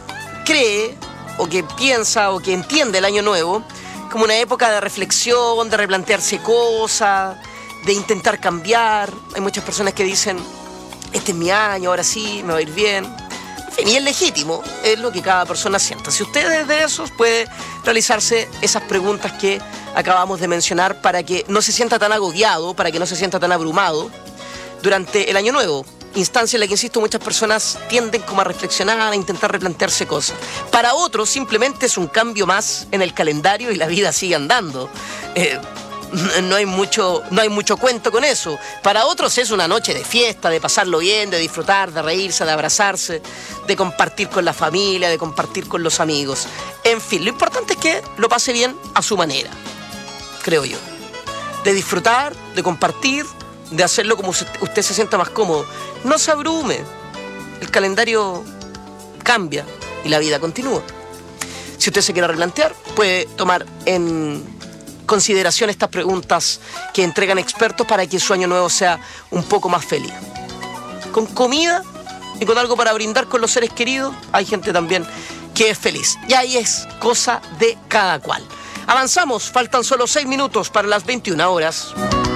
cree o que piensa o que entiende el año nuevo como una época de reflexión, de replantearse cosas, de intentar cambiar. Hay muchas personas que dicen, este es mi año, ahora sí, me va a ir bien. En fin, y es legítimo, es lo que cada persona sienta. Si usted es de esos, puede realizarse esas preguntas que acabamos de mencionar para que no se sienta tan agobiado, para que no se sienta tan abrumado durante el año nuevo. Instancia en la que, insisto, muchas personas tienden como a reflexionar, a intentar replantearse cosas. Para otros, simplemente es un cambio más en el calendario y la vida sigue andando. Eh, No hay mucho, no hay mucho cuento con eso. Para otros es una noche de fiesta, de pasarlo bien, de disfrutar, de reírse, de abrazarse, de compartir con la familia, de compartir con los amigos. En fin, lo importante es que lo pase bien a su manera, creo yo. De disfrutar, de compartir, de hacerlo como usted se sienta más cómodo. No se abrume. El calendario cambia y la vida continúa. Si usted se quiere replantear, puede tomar en consideración estas preguntas que entregan expertos para que su año nuevo sea un poco más feliz. Con comida y con algo para brindar con los seres queridos, hay gente también que es feliz. Y ahí es cosa de cada cual. Avanzamos, faltan solo seis minutos para las veintiuna horas.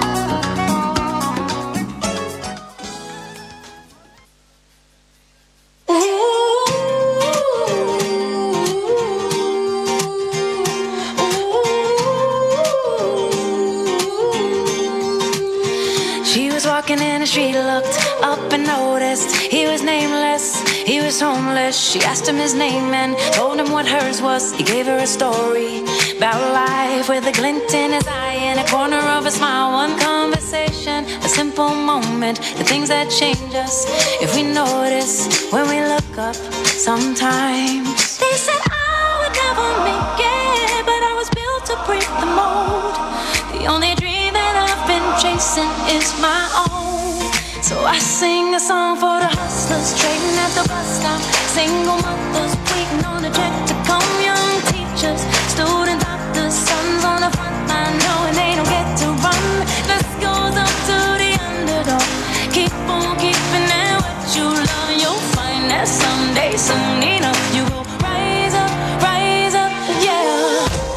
Walking in the street, looked up and noticed he was nameless, he was homeless. She asked him his name and told him what hers was. He gave her a story about life with a glint in his eye and a corner of a smile. One conversation, a simple moment, the things that change us if we notice when we look up sometimes. They said I would never make it, but I was built to break the mold. The only dream that I've been chasing is my own. So I sing a song for the hustlers trading at the bus stop, single mothers waiting on a check to come, young teachers, student doctors, sons on the front line knowing they don't get to run. This goes up to the underdog. Keep on keeping it what you love, and you'll find that someday, soon enough, you will rise up, rise up, yeah.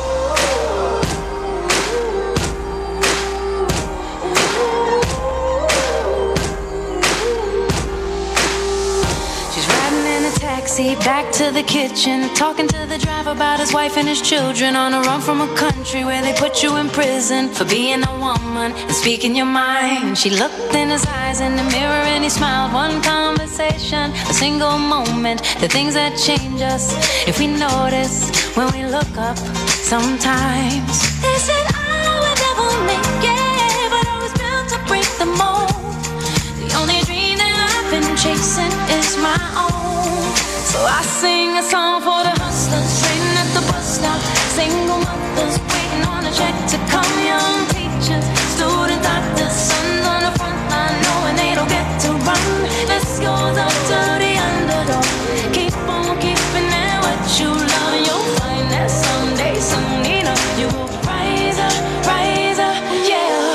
Back to the kitchen, talking to the driver about his wife and his children, on a run from a country where they put you in prison for being a woman and speaking your mind. She looked in his eyes in the mirror and he smiled. One conversation, a single moment, the things that change us if we notice when we look up sometimes. They said I would never make it, but I was built to break the mold. The only dream that I've been chasing is my own. So I sing a song for the hustlers trading at the bus stop, single mothers waiting on a check to come, young teachers, student doctors, sons on the front line knowing they don't get to run. This goes up to the underdog. Keep on keeping it what you love, and you'll find that someday, soon enough, you will rise up, rise up, yeah.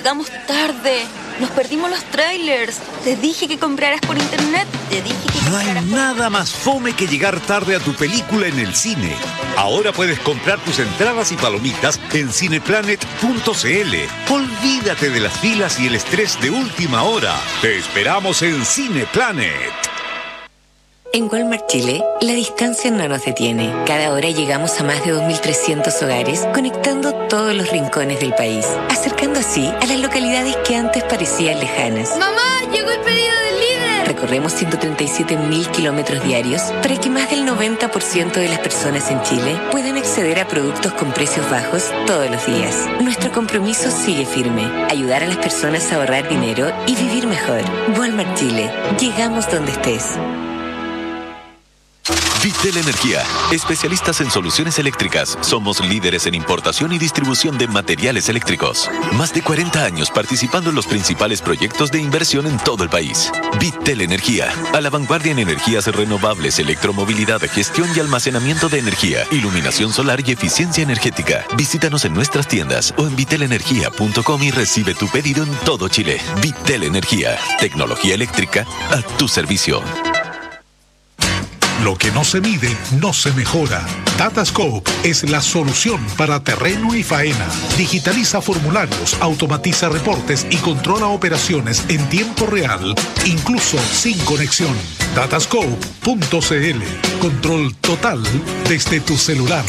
llegamos tarde. Nos perdimos los trailers. Te dije que compraras por internet. Te dije que No hay compraras por... nada más fome que llegar tarde a tu película en el cine. Ahora puedes comprar tus entradas y palomitas en cineplanet punto c l. Olvídate de las filas y el estrés de última hora. Te esperamos en Cineplanet. En Walmart Chile, la distancia no nos detiene. Cada hora llegamos a más de dos mil trescientos hogares, conectando todos los rincones del país, acercando así a las localidades que antes parecían lejanas. ¡Mamá! ¡Llegó el pedido del líder! Recorremos ciento treinta y siete mil kilómetros diarios para que más del noventa por ciento de las personas en Chile puedan acceder a productos con precios bajos todos los días. Nuestro compromiso sigue firme: ayudar a las personas a ahorrar dinero y vivir mejor. Walmart Chile. Llegamos donde estés. Vitel Energía, especialistas en soluciones eléctricas. Somos líderes en importación y distribución de materiales eléctricos. Más de cuarenta años participando en los principales proyectos de inversión en todo el país. Vitel Energía, a la vanguardia en energías renovables, electromovilidad, gestión y almacenamiento de energía, iluminación solar y eficiencia energética. Visítanos en nuestras tiendas o en vitel energía punto com y recibe tu pedido en todo Chile. Vitel Energía, tecnología eléctrica a tu servicio. Lo que no se mide, no se mejora. Datascope es la solución para terreno y faena. Digitaliza formularios, automatiza reportes y controla operaciones en tiempo real, incluso sin conexión. datascope punto c l. Control total desde tu celular.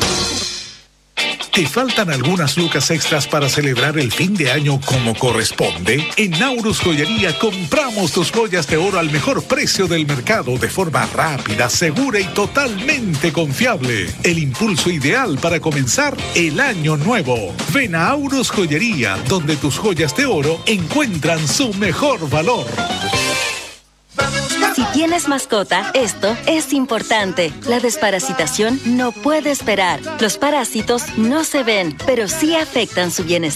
¿Te faltan algunas lucas extras para celebrar el fin de año como corresponde? En Naurus Joyería compramos tus joyas de oro al mejor precio del mercado de forma rápida, segura y totalmente confiable. El impulso ideal para comenzar el año nuevo. Ven a Naurus Joyería, donde tus joyas de oro encuentran su mejor valor. Si tienes mascota, esto es importante. La desparasitación no puede esperar. Los parásitos no se ven, pero sí afectan su bienestar.